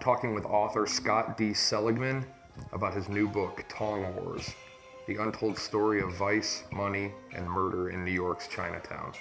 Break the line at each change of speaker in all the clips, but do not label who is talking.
talking with author Scott D. Seligman about his new book, Tong Wars, the untold story of vice, money, and murder in New York's Chinatown.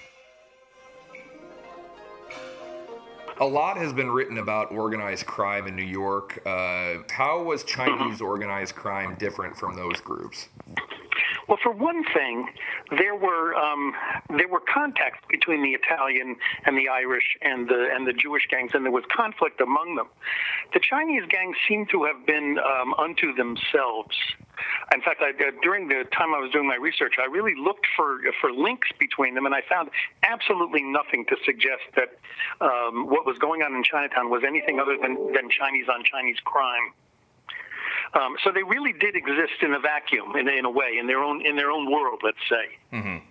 A lot has been written about organized crime in New York. How was Chinese organized crime different from those groups?
Well, for one thing, there were contacts between the Italian and the Irish and the Jewish gangs, and there was conflict among them. The Chinese gangs seem to have been unto themselves. In fact, during the time I was doing my research, I really looked for links between them, and I found absolutely nothing to suggest that what was going on in Chinatown was anything other than Chinese on Chinese crime. So they really did exist in a vacuum, in a way, in their own world, let's say. Mm-hmm.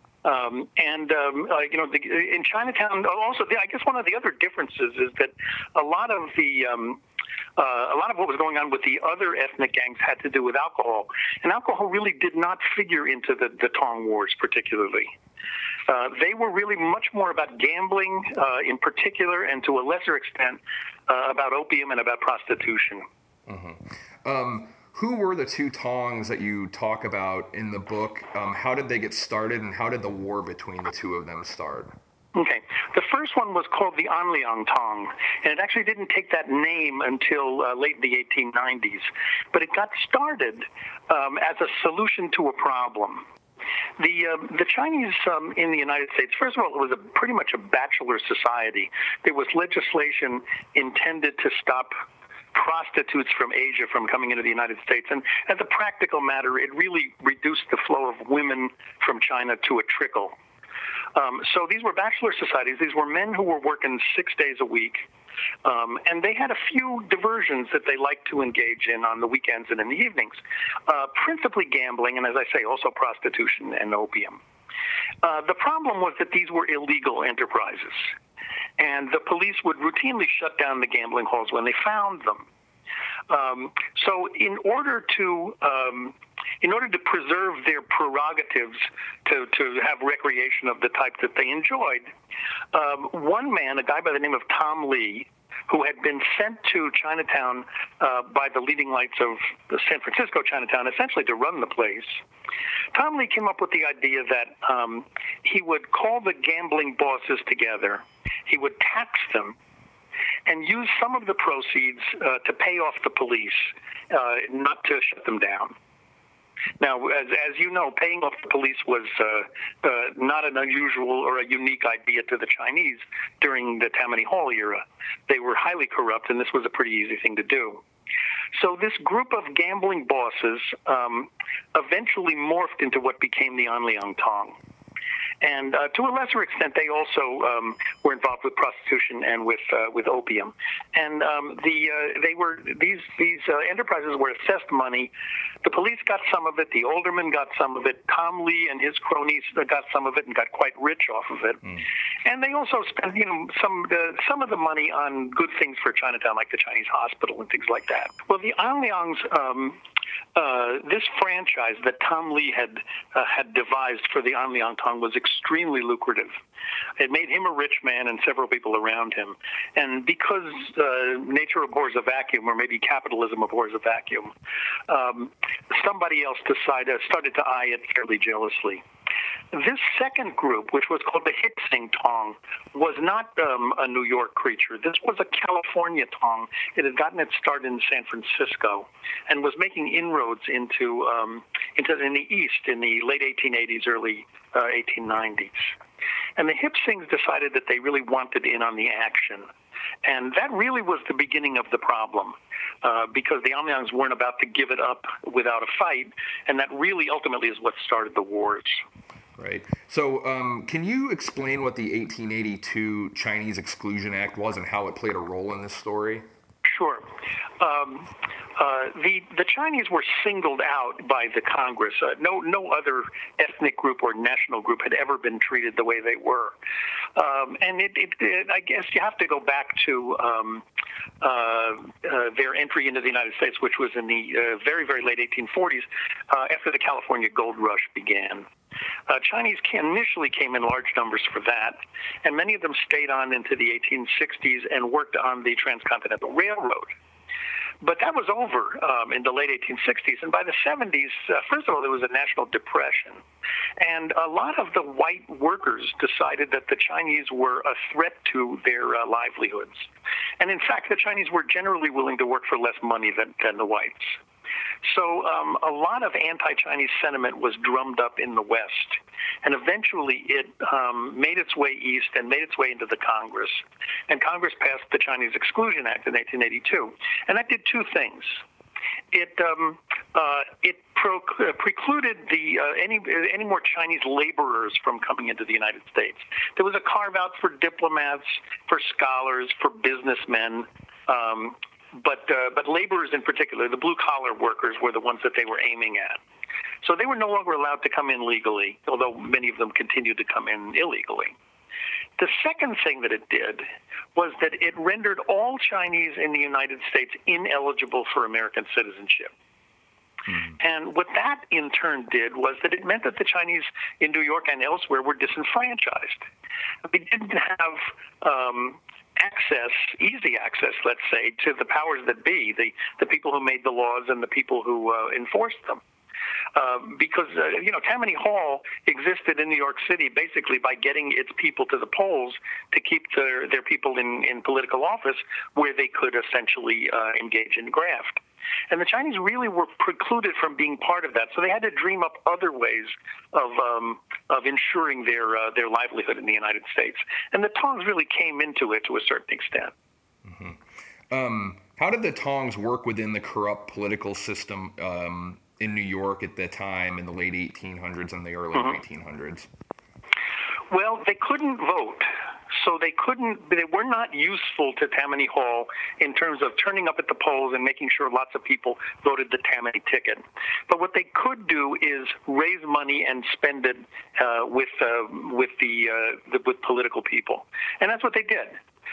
In Chinatown, also, I guess one of the other differences is that a lot of what was going on with the other ethnic gangs had to do with alcohol, and alcohol really did not figure into the Tong Wars particularly. They were really much more about gambling in particular, and to a lesser extent about opium and about prostitution.
Mm-hmm. Who were the two Tongs that you talk about in the book? How did they get started, and how did the war between the two of them start?
Okay. The first one was called the Anliang Tong, and it actually didn't take that name until late in the 1890s. But it got started as a solution to a problem. The Chinese in the United States, first of all, it was pretty much a bachelor society. There was legislation intended to stop prostitutes from Asia from coming into the United States. And as a practical matter, it really reduced the flow of women from China to a trickle. So these were bachelor societies. These were men who were working 6 days a week. And they had a few diversions that they liked to engage in on the weekends and in the evenings, principally gambling, and as I say, also prostitution and opium. The problem was that these were illegal enterprises, and the police would routinely shut down the gambling halls when they found them. So in order to preserve their prerogatives to have recreation of the type that they enjoyed, one man, a guy by the name of Tom Lee, who had been sent to Chinatown by the leading lights of the San Francisco Chinatown, essentially to run the place. Tom Lee came up with the idea that he would call the gambling bosses together, he would tax them, and use some of the proceeds to pay off the police, not to shut them down. Now, as you know, paying off the police was not an unusual or a unique idea to the Chinese during the Tammany Hall era. They were highly corrupt, and this was a pretty easy thing to do. So this group of gambling bosses eventually morphed into what became the Anliang Tong. And to a lesser extent, they also were involved with prostitution and with opium. And these enterprises were assessed money. The police got some of it. The aldermen got some of it. Tom Lee and his cronies got some of it and got quite rich off of it. Mm. And they also spent, some of the money on good things for Chinatown, like the Chinese hospital and things like that. Well, the Anliangs. This franchise that Tom Lee had devised for the Anliang Tong was extremely lucrative. It made him a rich man and several people around him. And because nature abhors a vacuum, or maybe capitalism abhors a vacuum, somebody else started to eye it fairly jealously. This second group, which was called the Hipsing Tong, was not a New York creature. This was a California Tong. It had gotten its start in San Francisco and was making inroads into in the East in the late 1880s, early 1890s. And the Hipsings decided that they really wanted in on the action. And that really was the beginning of the problem, because the Anliangs weren't about to give it up without a fight, and that really ultimately is what started the wars.
Right. So can you explain what the 1882 Chinese Exclusion Act was and how it played a role in this story?
Sure. The Chinese were singled out by the Congress. No other ethnic group or national group had ever been treated the way they were. And I guess you have to go back to their entry into the United States, which was in the very, very late 1840s, after the California Gold Rush began. Chinese initially came in large numbers for that, and many of them stayed on into the 1860s and worked on the Transcontinental Railroad. But that was over in the late 1860s. And by the 70s, first of all, there was a national depression. And a lot of the white workers decided that the Chinese were a threat to their livelihoods. And in fact, the Chinese were generally willing to work for less money than the whites. So a lot of anti-Chinese sentiment was drummed up in the West, and eventually it made its way east and made its way into the Congress. And Congress passed the Chinese Exclusion Act in 1882, and that did two things. It precluded any more Chinese laborers from coming into the United States. There was a carve-out for diplomats, for scholars, for businessmen. But laborers in particular, the blue-collar workers, were the ones that they were aiming at. So they were no longer allowed to come in legally, although many of them continued to come in illegally. The second thing that it did was that it rendered all Chinese in the United States ineligible for American citizenship. And what that in turn did was that it meant that the Chinese in New York and elsewhere were disenfranchised. They didn't have easy access, let's say, to the powers that be, the people who made the laws and the people who enforced them. Because Tammany Hall existed in New York City basically by getting its people to the polls to keep their people in political office where they could essentially engage in graft. And the Chinese really were precluded from being part of that, so they had to dream up other ways of ensuring their livelihood in the United States. And the Tongs really came into it to a certain extent.
Mm-hmm. How did the Tongs work within the corrupt political system in New York at the time in the late 1800s and the early 1900s?
Well, they couldn't vote. So they were not useful to Tammany Hall in terms of turning up at the polls and making sure lots of people voted the Tammany ticket. But what they could do is raise money and spend it with political people, and that's what they did.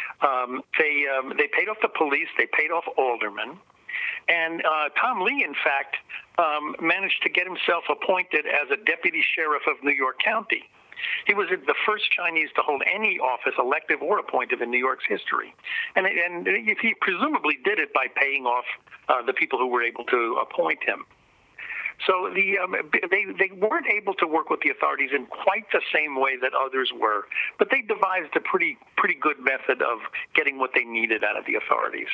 They paid off the police, they paid off aldermen, and Tom Lee, in fact, managed to get himself appointed as a deputy sheriff of New York County. He was the first Chinese to hold any office, elective or appointive, in New York's history. And he presumably did it by paying off the people who were able to appoint him. So they weren't able to work with the authorities in quite the same way that others were, but they devised a pretty good method of getting what they needed out of the authorities.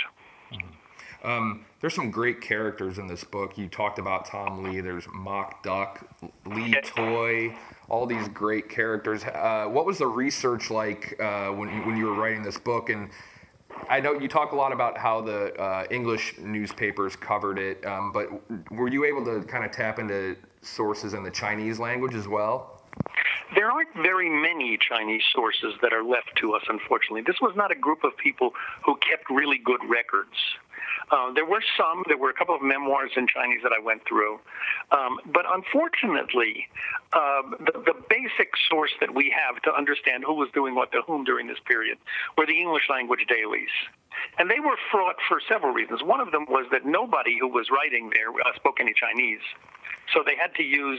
There's some great characters in this book. You talked about Tom Lee. There's Mock Duck, Lee Toy, all these great characters. What was the research like when you were writing this book? And I know you talk a lot about how the English newspapers covered it, but were you able to kind of tap into sources in the Chinese language as well?
There aren't very many Chinese sources that are left to us, unfortunately. This was not a group of people who kept really good records. There were a couple of memoirs in Chinese that I went through. But unfortunately, the basic source that we have to understand who was doing what to whom during this period were the English language dailies. And they were fraught for several reasons. One of them was that nobody who was writing there spoke any Chinese. So they had to use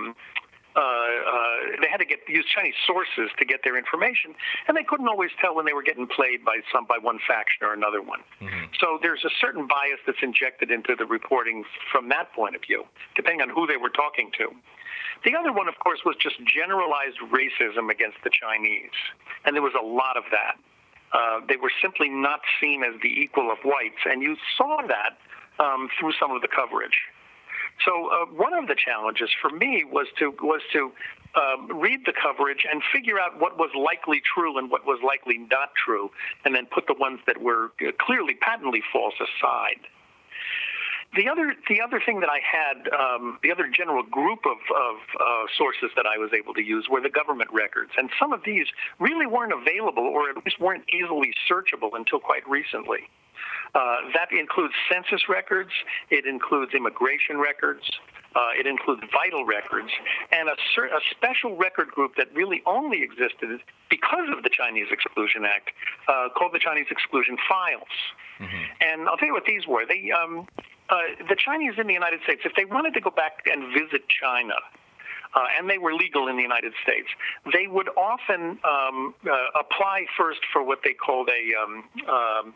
use Chinese sources to get their information, and they couldn't always tell when they were getting played by one faction or another one. Mm-hmm. So there's a certain bias that's injected into the reporting from that point of view, depending on who they were talking to. The other one, of course, was just generalized racism against the Chinese, and there was a lot of that. They were simply not seen as the equal of whites, and you saw that through some of the coverage. So one of the challenges for me was to read the coverage and figure out what was likely true and what was likely not true, and then put the ones that were clearly, patently false aside. The other thing that I had, the other general group of sources that I was able to use were the government records, and some of these really weren't available, or at least weren't easily searchable until quite recently. That includes census records, it includes immigration records, it includes vital records, and a special record group that really only existed because of the Chinese Exclusion Act, called the Chinese Exclusion Files. Mm-hmm. And I'll tell you what these were. The Chinese in the United States, if they wanted to go back and visit China, and they were legal in the United States, they would often apply first for what they called a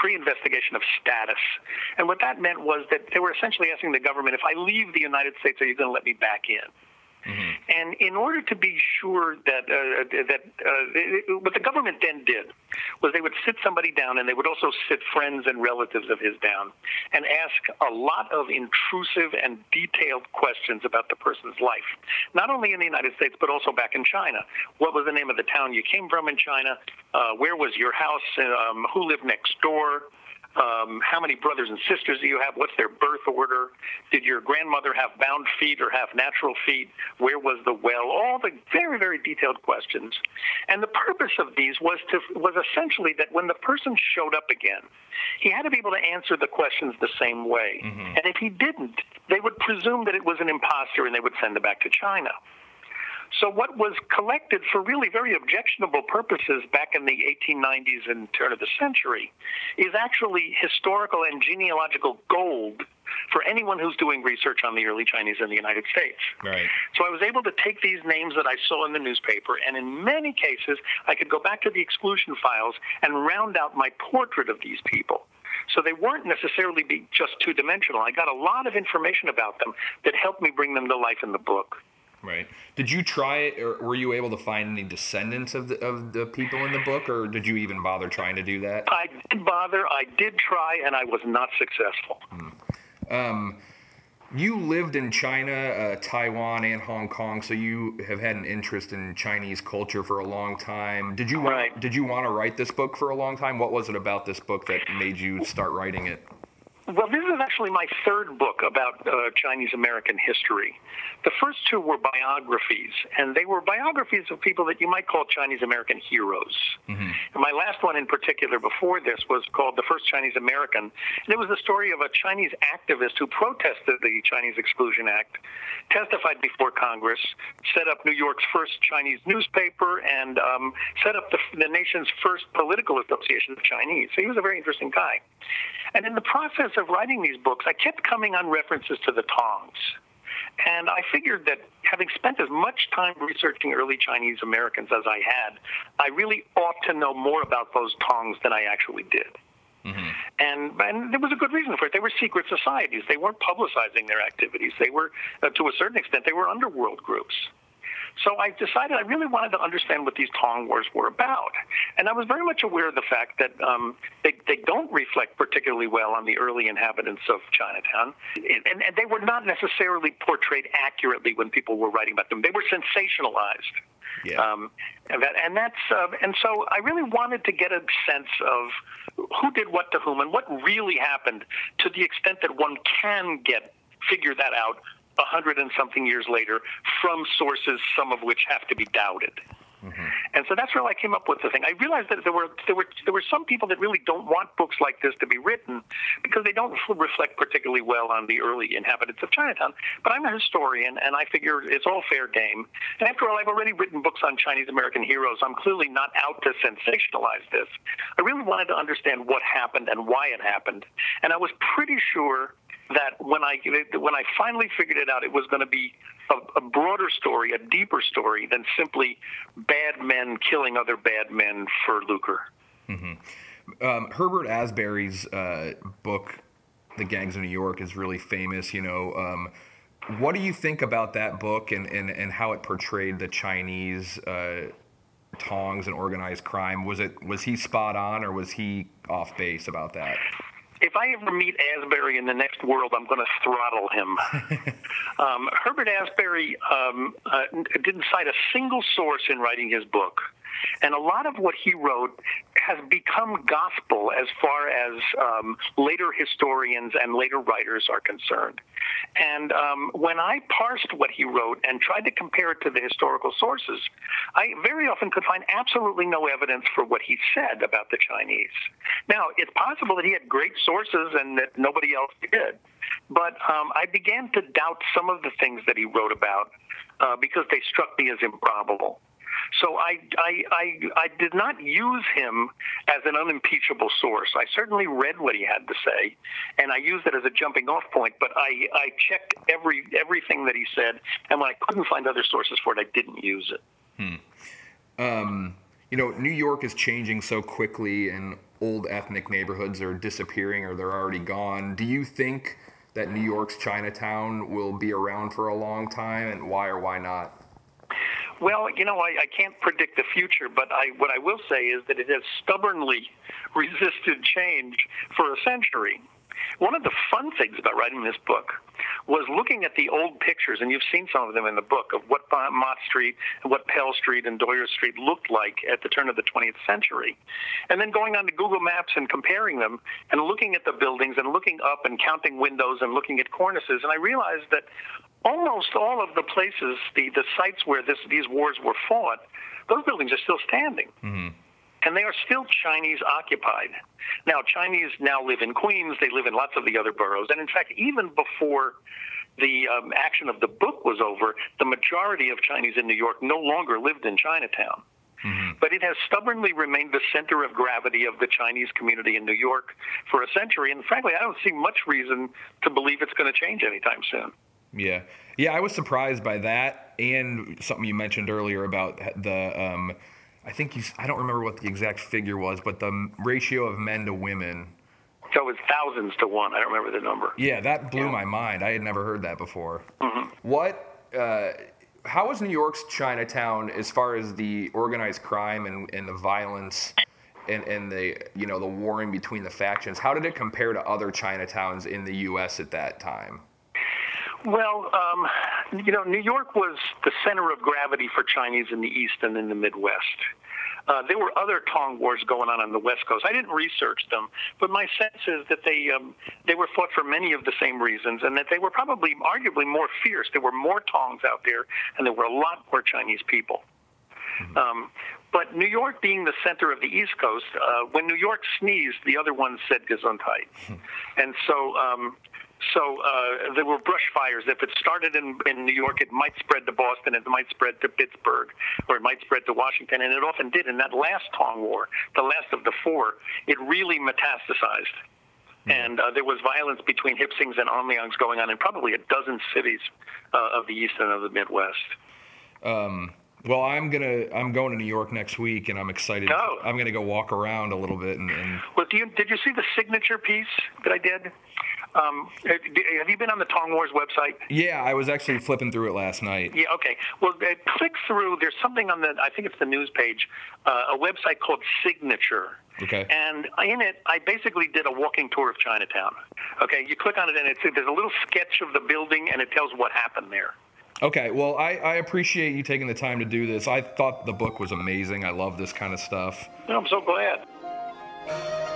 pre-investigation of status. And what that meant was that they were essentially asking the government, if I leave the United States, are you going to let me back in? Mm-hmm. And in order to be sure that what the government then did was they would sit somebody down, and they would also sit friends and relatives of his down and ask a lot of intrusive and detailed questions about the person's life, not only in the United States but also back in China. What was the name of the town you came from in China? Where was your house? Who lived next door? How many brothers and sisters do you have? What's their birth order? Did your grandmother have bound feet or have natural feet? Where was the well? All the very, very detailed questions. And the purpose of these was essentially that when the person showed up again, he had to be able to answer the questions the same way. Mm-hmm. And if he didn't, they would presume that it was an imposter, and they would send him back to China. So what was collected for really very objectionable purposes back in the 1890s and turn of the century is actually historical and genealogical gold for anyone who's doing research on the early Chinese in the United States.
Right.
So I was able to take these names that I saw in the newspaper, and in many cases, I could go back to the exclusion files and round out my portrait of these people. So they weren't necessarily just two-dimensional. I got a lot of information about them that helped me bring them to life in the book.
Right. Did you try, or were you able to find any descendants of the people in the book, or did you even bother trying to do that?
I did bother. I did try, and I was not successful.
You lived in China, Taiwan, and Hong Kong, so you have had an interest in Chinese culture for a long time. Did you want to write this book for a long time? What was it about this book that made you start writing it?
Well, this is actually my third book about Chinese-American history. The first two were biographies, and they were biographies of people that you might call Chinese-American heroes. Mm-hmm. And my last one in particular before this was called The First Chinese-American, and it was the story of a Chinese activist who protested the Chinese Exclusion Act, testified before Congress, set up New York's first Chinese newspaper, and set up the nation's first political association of Chinese. So he was a very interesting guy. And in the process of writing these books, I kept coming on references to the Tongs. And I figured that having spent as much time researching early Chinese Americans as I had, I really ought to know more about those Tongs than I actually did. Mm-hmm. And there was a good reason for it. They were secret societies. They weren't publicizing their activities. They were, to a certain extent, they were underworld groups. So I decided I really wanted to understand what these Tong Wars were about. And I was very much aware of the fact that they don't reflect particularly well on the early inhabitants of Chinatown. And they were not necessarily portrayed accurately when people were writing about them. They were sensationalized.
Yeah.
And so I really wanted to get a sense of who did what to whom and what really happened, to the extent that one can figure that out 100 and something years later from sources, some of which have to be doubted. Mm-hmm. And so that's where I came up with the thing. I realized that there were some people that really don't want books like this to be written because they don't reflect particularly well on the early inhabitants of Chinatown. But I'm a historian, and I figure it's all fair game. And after all, I've already written books on Chinese American heroes. I'm clearly not out to sensationalize this. I really wanted to understand what happened and why it happened. And I was pretty sure that when I finally figured it out, it was going to be a broader story, a deeper story than simply bad men killing other bad men for lucre.
Mm-hmm. Herbert Asbury's book, The Gangs of New York, is really famous. What do you think about that book and how it portrayed the Chinese Tongs and organized crime? Was he spot on, or was he off base about that?
If I ever meet Asbury in the next world, I'm going to throttle him. Herbert Asbury didn't cite a single source in writing his book. And a lot of what he wrote has become gospel as far as later historians and later writers are concerned. And when I parsed what he wrote and tried to compare it to the historical sources, I very often could find absolutely no evidence for what he said about the Chinese. Now, it's possible that he had great sources and that nobody else did. But I began to doubt some of the things that he wrote about because they struck me as improbable. So I did not use him as an unimpeachable source. I certainly read what he had to say, and I used it as a jumping-off point, but I checked everything that he said, and when I couldn't find other sources for it, I didn't use it.
New York is changing so quickly, and old ethnic neighborhoods are disappearing or they're already gone. Do you think that New York's Chinatown will be around for a long time, and why or why not?
Well, I can't predict the future, but what I will say is that it has stubbornly resisted change for a century. One of the fun things about writing this book was looking at the old pictures, and you've seen some of them in the book, of what Mott Street and what Pell Street and Doyer Street looked like at the turn of the 20th century. And then going on to Google Maps and comparing them and looking at the buildings and looking up and counting windows and looking at cornices. And I realized that almost all of the places, the sites where these wars were fought, those buildings are still standing. Mm-hmm. And they are still Chinese occupied. Now, Chinese now live in Queens. They live in lots of the other boroughs. And in fact, even before the action of the book was over, the majority of Chinese in New York no longer lived in Chinatown. Mm-hmm. But it has stubbornly remained the center of gravity of the Chinese community in New York for a century. And frankly, I don't see much reason to believe it's going to change anytime soon.
Yeah. Yeah, I was surprised by that, and something you mentioned earlier about the I don't remember what the exact figure was, but the ratio of men to women.
So it was thousands to one. I don't remember the number.
Yeah, that blew my mind. I had never heard that before. Mm-hmm. How was New York's Chinatown as far as the organized crime and the violence and the the warring between the factions? How did it compare to other Chinatowns in the U.S. at that time?
Well, New York was the center of gravity for Chinese in the East and in the Midwest. There were other Tong wars going on the West Coast. I didn't research them, but my sense is that they were fought for many of the same reasons, and that they were probably arguably more fierce. There were more Tongs out there, and there were a lot more Chinese people. Mm-hmm. But New York being the center of the East Coast, when New York sneezed, the other one said Gesundheit. And so there were brush fires. If it started in New York, it might spread to Boston, it might spread to Pittsburgh, or it might spread to Washington, and it often did. In that last Tong War, the last of the four, it really metastasized. Mm-hmm. And there was violence between Hipsings and Onliangs going on in probably a dozen cities of the East and of the Midwest.
Well, I'm going to New York next week, and I'm excited.
Oh.
I'm going to go walk around a little bit.
Well, did you see the signature piece that I did? Have you been on the Tong Wars website?
Yeah, I was actually flipping through it last night.
Yeah, okay. Well, click through. There's something on I think it's the news page, a website called Signature.
Okay.
And in it, I basically did a walking tour of Chinatown. Okay, you click on it, and there's a little sketch of the building, and it tells what happened there.
Okay, well, I appreciate you taking the time to do this. I thought the book was amazing. I love this kind of stuff.
I'm so glad.